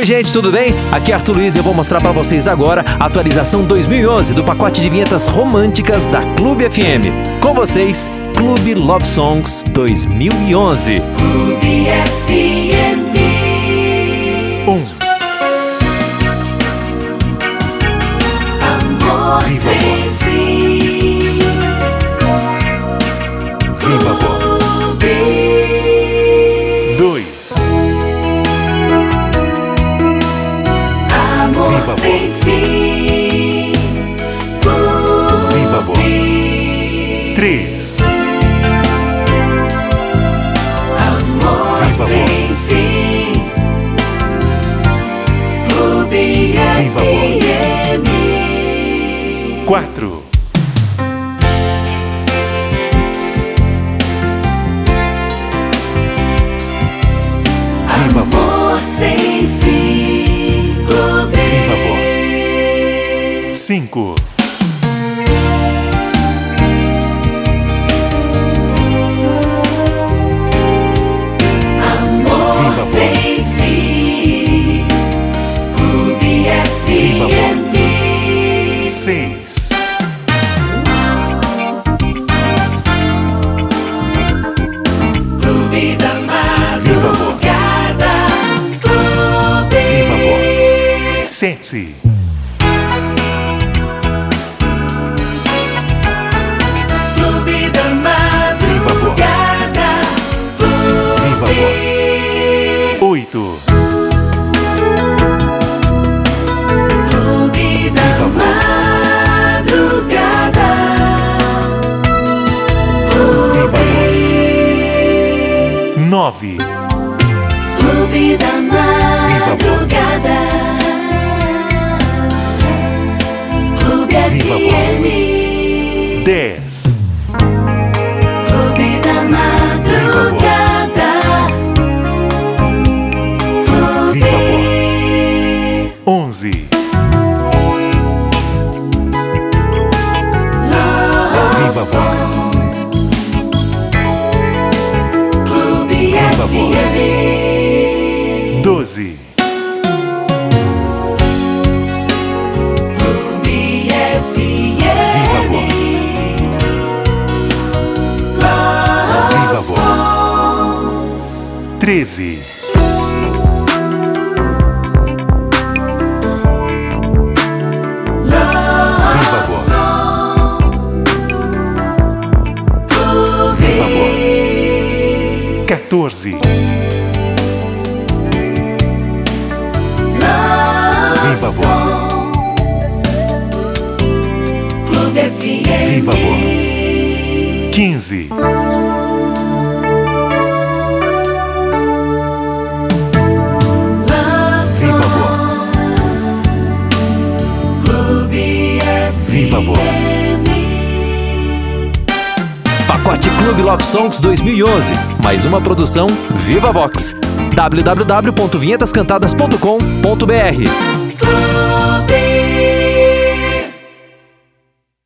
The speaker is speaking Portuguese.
Oi gente, tudo bem? Aqui é Arthur Luiz e eu vou mostrar pra vocês agora a atualização 2011 do pacote de vinhetas românticas da Clube FM. Com vocês, Clube Love Songs 2011. Clube FM 1. Amor sem fim. Viva Voz. 2. Amor Viva sem Voz. fim. Viva Voz. 3. Amor Viva sem Voz. fim. Clube Viva Voz. FM 4. Viva Amor Voz. sem fim. Clube Viva Voz. 5. Amor Viva sem Voz. fim. Clube Viva FM 6. Clube da madrugada. Clube Viva Voz. 7. Clube da madrugada. Viva Clube Voz. 8. Clube da Viva Voz. madrugada. Viva Voz. 9. Clube da madrugada. Clube Viva FM 10. Clube da madrugada. Viva Voz. 11. Viva Voz. Clube Viva Voz. FM 12. Clube Viva Voz. Viva Voz. 13. Viva Voz. Viva Voz. 14. Viva Voz. Clube FM Viva Voz. 15. Viva Voz. Clube Viva Voz. Pacote Clube Love Songs 2011. Mais uma produção Viva Vox. www.vinhetascantadas.com.br.